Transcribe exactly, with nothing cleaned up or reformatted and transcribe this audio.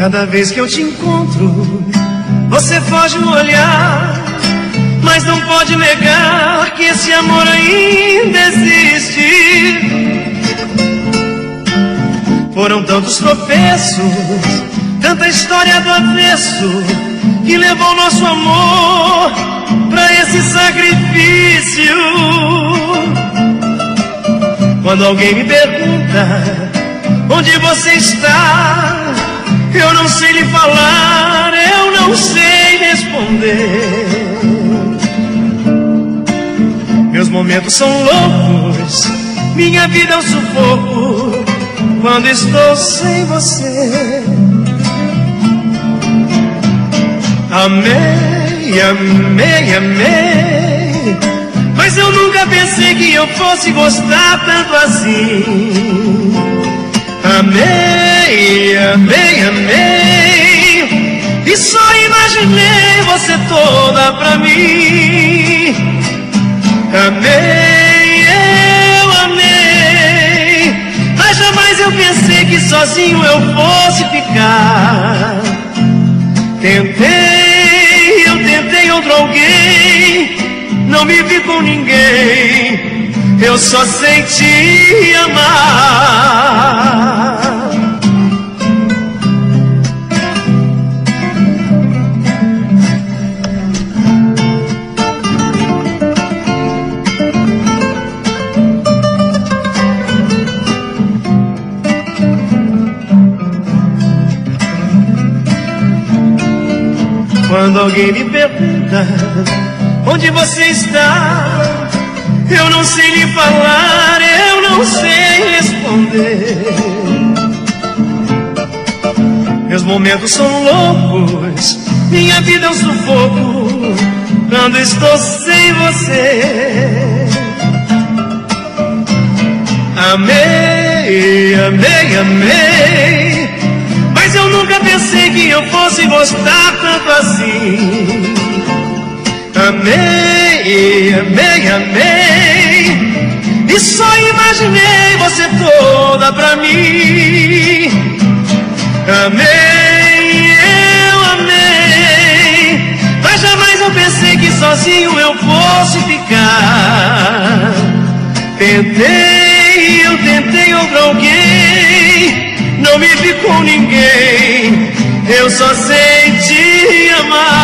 Cada vez que eu te encontro, você foge o olhar, mas não pode negar que esse amor ainda existe. Foram tantos tropeços, tanta história do avesso, que levou nosso amor pra esse sacrifício. Quando alguém me pergunta onde você está, eu não sei lhe falar, eu não sei responder. Meus momentos são loucos, minha vida é um sufoco quando estou sem você. Amei, amei, amei, mas eu nunca pensei que eu fosse gostar tanto assim. Amei, amei, amei, e só imaginei você toda pra mim. Amei, eu amei, mas jamais eu pensei que sozinho eu fosse ficar. Tentei, eu tentei outro alguém, não me vi com ninguém, eu só sei te amar. Quando alguém me pergunta onde você está, eu não sei lhe falar, eu não sei responder. Meus momentos são loucos, minha vida é um sufoco quando estou sem você. Amei, amei, amei, mas eu nunca pensei que eu fosse gostar tanto assim. Amei, amei, amei, e só imaginei você toda pra mim. Amei, eu amei, mas jamais eu pensei que sozinho eu fosse ficar. Tentei, eu tentei outro alguém, não me vi com ninguém, eu só sei te amar.